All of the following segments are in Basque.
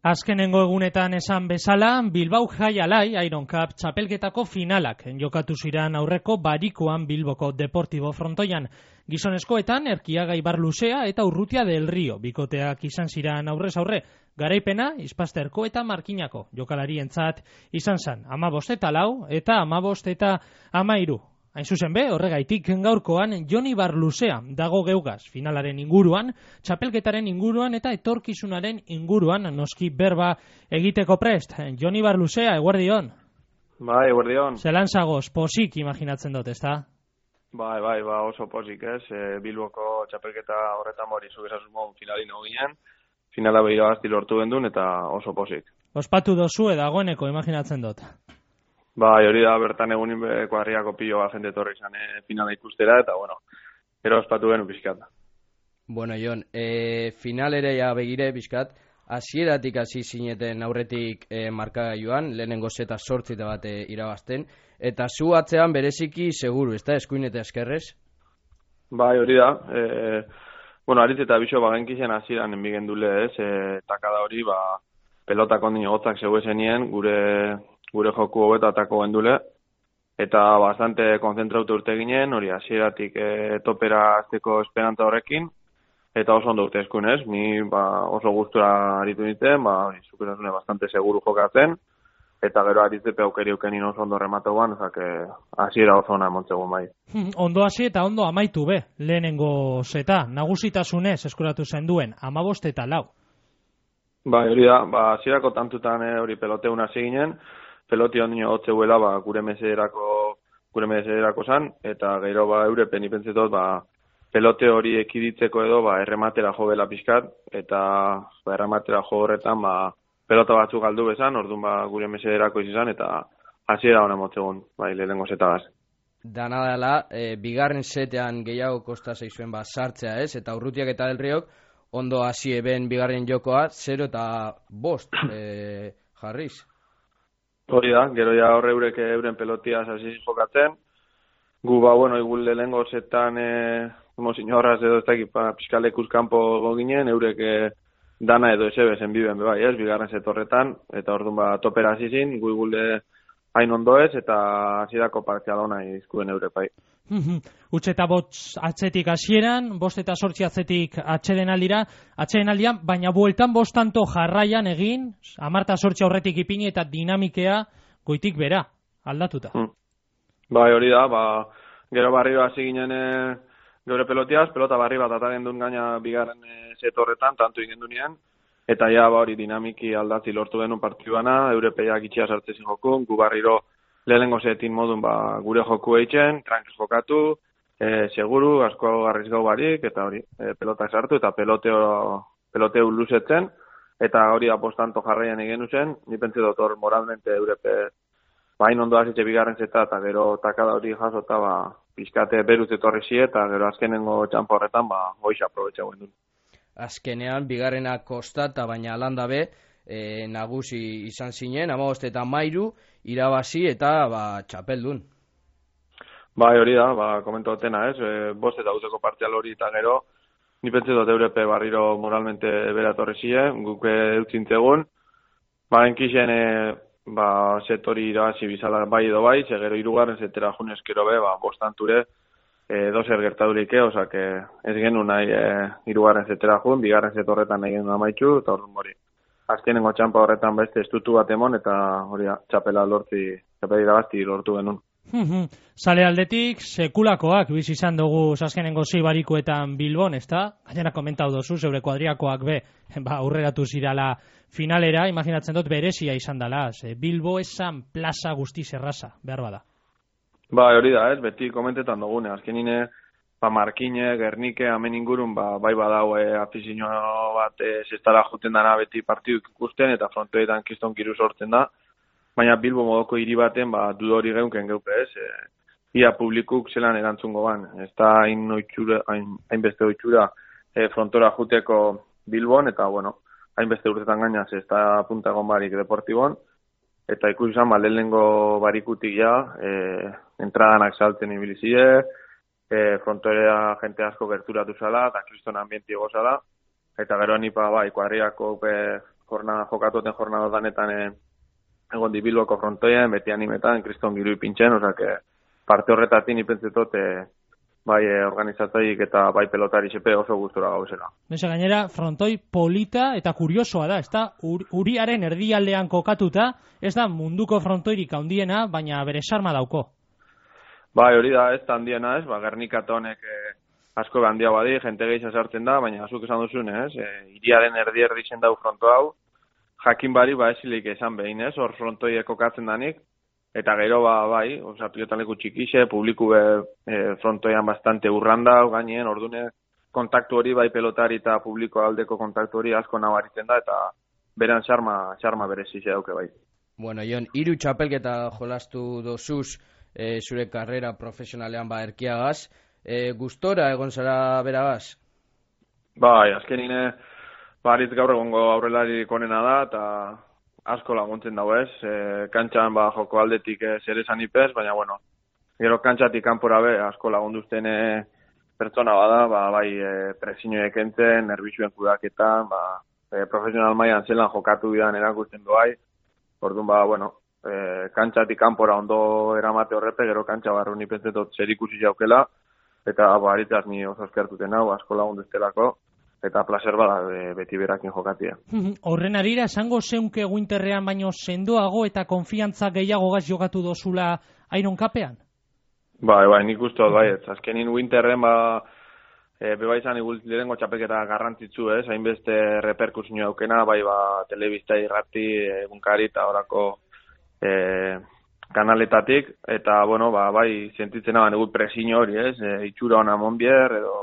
Azkenengo egunetan esan bezala, Bilbao Jai Alai Iron Cup txapelketako finalak jokatu ziren aurreko Barikuan Bilboko Deportibo frontoian. Gizonezkoetan Erkiaga Ibar Luzea eta Urrutia del Rio bikoteak izan ziren aurrez aurre. Garaipena Ispasterko eta Markinako jokalarientzat izan zen 15-4 eta 15-13. Hain zuzen be, horregaitik gaurkoan Joni Ibar Luzea dago geugaz finalaren inguruan, txapelketaren inguruan eta etorkizunaren inguruan noski berba egiteko prest. Joni Ibar Luzea, eguerdion. Bai, eguerdion. Zelan zagoz, posik imaginatzen dut, ezta? Bai, oso posik, ez? Bilboko txapelketa horretan mori zugezasumon finalin hoginen, finala behira basti lortu gendun eta oso posik. Ospatu dozu dagoeneko imaginatzen dut. Bai, hori da, bertan egunin kuadriako piloa jende etorri izan finala ikustera, eta bueno, ero ospatu genu pixkat. Bueno, Jon, finalere ja begire pixkat, hasieratik hasi zineten aurretik markagailuan, lehenengo zeta 8 bat irabazten, eta zu atzean bereziki seguru, ez da, eskuin eta eskerrez? Bai, hori da, bueno, aritz eta biso bagenkizien hasieran enbigen dule, ez, takada hori, pelotak ondin gotzak zegoezenien, gure joku hobeta atako gendule, eta bastante konzentrautu urte ginen, hori hasieratik topera azteko esperantza horrekin, eta oso ondo urte eskunez, ni oso gustura aritu nintzen, zukerazune bastante seguru jokatzen, eta gero aritzepe aukeri eukenin oso ondo rematauan, ozak hasiera oso ona emontzegun bai. Ondo hasi eta ondo amaitu be, lehenengo zeta, nagusitasunez eskuratu zen duen, 15-4. Bai, hori da, hasierako tantutan hori peloteun hasi ginen, peloti ondino hotzeuela gure mesederako zan, eta gero eure penipentzetot pelote hori ekiditzeko edo errematera jo bela pixkat, eta errematera jo horretan pelota batzuk galdu bezan, orduan gure mesederako izan, eta hasiera hona motzegun, lehenengo zetagaz. Dana dela, bigarren setean gehiago kosta zeizuen sartzea ez, eta Urrutiak eta Del Riok ondo hasi eben bigarren jokoa, 0-5 jarriz. Hori da, gero ja horre euren pelotiaz hasi jokatzen. Gu igul lehenengo zetan, sinorraz edo ez dakit, piskalekuz kanpo goginen, eurek dana edo esebe zen biben, ez, bigarren zetorretan, eta orduan topera hasi zin, gu igulde hain ondo ez, eta hasierako partzialona izkuen eurek bai. Utxe eta botz atzetik hasieran, 5 eta 8 atzetik atsedenaldian, baina bueltan 5 tanto jarraian egin, 10 eta 8 aurretik ipini eta dinamikea goitik bera, aldatuta. Bai, hori da, gero barriro hasi ginen geure pelotiaz, pelota barri bat ataren duen gaina bigarren zetorretan, tantu ingen dunean, eta ja hori dinamiki aldatzi lortu denun partidua, eurepeiak itxia sartzezin jokun, gu barriro lehenengo zetin modun gure joku eitzen, tranquiz jokatu, seguru, asko garrizgau barik, eta hori, pelota sartu eta peloteu luzetzen, eta hori apostanto jarraian egin zen, ni pentsi dotor moralmente eurepe bain ondo hasitxe bigarren zeta, eta gero takada hori jasota pizkate beruz etorri zi, eta gero azkenengo txampo horretan goiz aprobetxa guen duen. Azkenean, bigarrena kostata, baina alanda be, nagusi izan zinen, 15-13 irabazi eta txapeldun. Bai, hori da, komento dutena, ez? 5 eta uteko partial hori eta gero, ni pentsi dut eurepe barriro moralmente bera torri ziren, guk eutzintzegun, enkixen, setori irabazi bizala bai edo bai, segero irugarren zetera junezkero be, bostanture, dozer gertadurik, osak ez genuen nahi irugarren zetera jun, bigarren zetorretan nahi genuen amaitxu, eta orduan hori. Azkenengo txampa horretan beste estutu bat emon, eta hori da, txapela irabazti lortu genuen. Sale aldetik, sekulakoak bizi izan dugu azkenengo 6 barikuetan Bilbon, ezta? Gainera komentau dozu, zeure kuadriakoak be, aurreratu zirala finalera, imaginatzen dut berezia izan dela, Bilbo esan plaza guztiz erraza, behar bada. Hori da, ez, beti komentetan dugune, azkenine, Markine, Gernike, hemen ingurun, bai badau afizio bat zestara juten dana beti partiduk ikusten, eta frontoetan kiston kiru sortzen da, baina Bilbo modoko hiri baten, dudori geunken geuke ez, ia publikuk zelan erantzungo ban, ez da hainbeste oitxura frontora juteko Bilbon, eta hainbeste urtetan gainaz, ez da puntagon barik deportibon, eta ikusi lehenengo barikutik ja, entradanak saltzen ibilizie, frontorea jente asko gerturatu zala, eta kriston ambienti gozala, eta gero nipa kuadriako jokatuten jornada danetan egon di Bilboko frontoian, beti animetan, kriston giru ipintzen, osea, parte horretatik ipentzetot, bai organizatzaik eta bai pelotari sepe oso gustura gauzela. Nese gainera, frontoi polita eta kuriosoa da, ez da, uriaren erdialdean kokatuta, ez da munduko frontoirik handiena, baina bere sarma dauko. Bai, hori da, ez da handiena, ez, Gernikata honek asko handia badi, jente gehiago sartzen da, baina azuk esan duzun, ez, iriaren erdi zen dau fronto hau, jakin bari, esilik esan behin, ez, hor frontoiek kokatzen danik, eta gero bai, osatu leku txikixe, publiku frontoian bastante urranda, gainien, ordune kontaktu hori, bai pelotari eta publiko aldeko kontaktu hori asko nabaritzen da, eta beran xarma berezize dauke bai. Bueno, Jon, 3 txapelketa jolastu dozuz zure karrera profesionalean erkiagaz, gustora egon zara beragaz? Bai, azkenine, baritz gaur egongo aurrelari konena da, eta asko laguntzen dago ez, kantxan joko aldetik zer esan ipez, baina bueno, gero kantxatik kanpora asko lagunduzten pertsona bada, bai presinioek entzen, nerbizuen kudaketan, profesional mailan zelan jokatu bidan erakusten doai, orduan bueno, kantxatik kanpora ondo eramate horrepe, gero kantxa barru nipentzetot zer ikusi jaukela, eta aritzaz ni oso eskertuten hau, asko lagunduztelako, eta placer bada beti berakin jokatia. Horren arira, esango zeunke Winterrean baino sendoago eta konfiantza gehiago gaz jokatu dozula Iron Cupean? Bai, nik uste dut, bai, azkenin Winterren beba izan lehenengo txapelketa garrantzitsu, ez, hainbeste reperkusioa aukena, bai, telebista irrati, egunkari eta horako kanaletatik, eta, bueno, bai, sentitzen aban egut presio hori, ez, itxura hona monbier, edo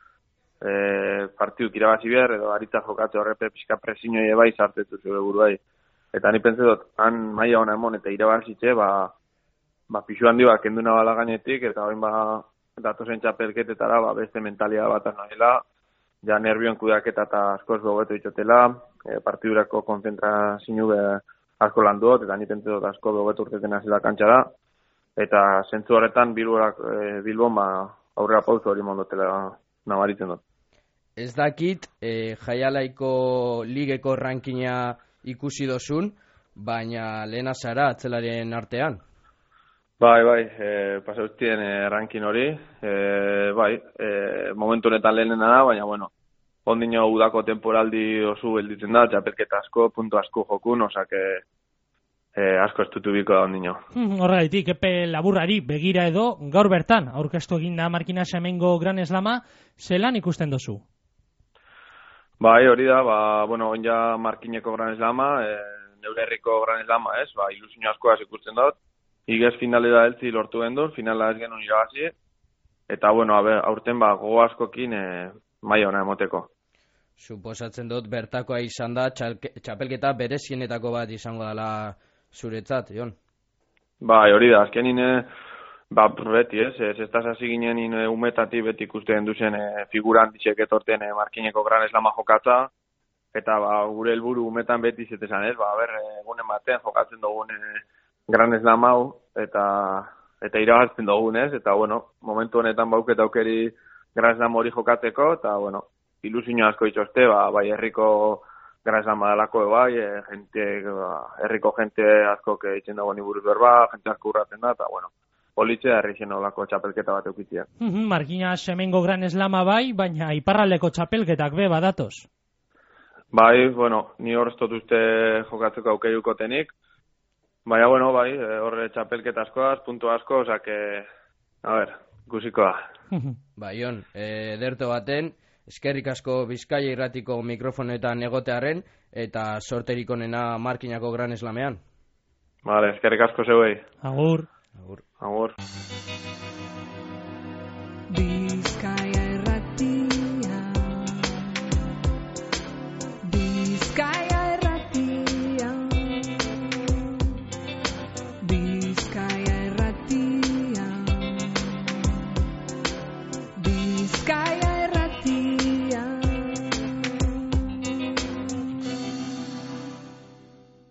partiduk irabazi behar, edo aritza jokatze horrepe pixka presiñoi bai sartetu zure buru bai. Eta ni pentsa dut, han maila hona emon eta irabazitze, pixu handi kenduna bala gainetik, eta bain datozen txapelketetara, beste mentalia bat nahiela, ja nervioen kudaketa eta askoz gobetu itxotela, partidurako konzentrazio asko lan dut, eta ni pentsa dut asko gobetu urteten azela kantxara, eta zentzu horretan Bilbon aurrera pauzu hori mondotela nabaritzen dut. Ez dakit, Jaialaiko ligeko rankina ikusi dozun, baina lehena zara atzelaren artean. Bai, pasauztien rankin hori, momentu honetan lehenena da, baina, bueno, ondino udako temporaldi oso gelditzen da, txapelketa asko, puntu asko jokun, osake asko estutu biko da ondino. Horregaitik, epe laburrari begira edo, gaur bertan, aurkeztu egin da Markina Semengo Gran Slama, zelan ikusten dozu? Bai, hori da, bueno, onja Markineko Gran Slama, neure herriko Gran Slama, ez, ilusio askoaz ikusten dut, igez finalera heltzi lortu gendu, finala ez genuen irabazi, eta, bueno, aurten gogo askokin maila ona emoteko. Suposatzen dut, bertakoa izan da, txapelketa berezienetako bat izango dela zuretzat, Jon? Bai, hori da, azkenin, beti, ez estaz hasi ginen umetatik beti ikusten duzen figuran dizek etorten Markineko Gran Slama jokatza, eta gure helburu umetan beti zetezan, ez, egunen batean jokatzen dugun Gran Slama hau, eta irabazten dugun, ez, eta, bueno, momentu honetan bauket aukeri Gran Slama hori jokatzeko, eta, bueno, ilusio asko itxoste, bai herriko Gran Slama dalako, bai, herriko jente asko eitzen dago niburuz berba, jente asko urraten da, eta, bueno, politzea herrixen olako txapelketa bat eukitzea. Markina Semengo Gran Slama bai, baina iparraldeko txapelketak badatoz. Bai, bueno, ni hor uste jokatzeko aukeiuko tenik, baina, bueno, bai, horre txapelketa askoaz, puntu asko, osake, ikusikoa. Bai, Jon, ederto baten, eskerrik asko Bizkaia irratiko mikrofonetan egotearen, eta sorterik onena Markinako Gran Slamean. Vale, eskerrik asko zeuei. Agur. Agur. Agur.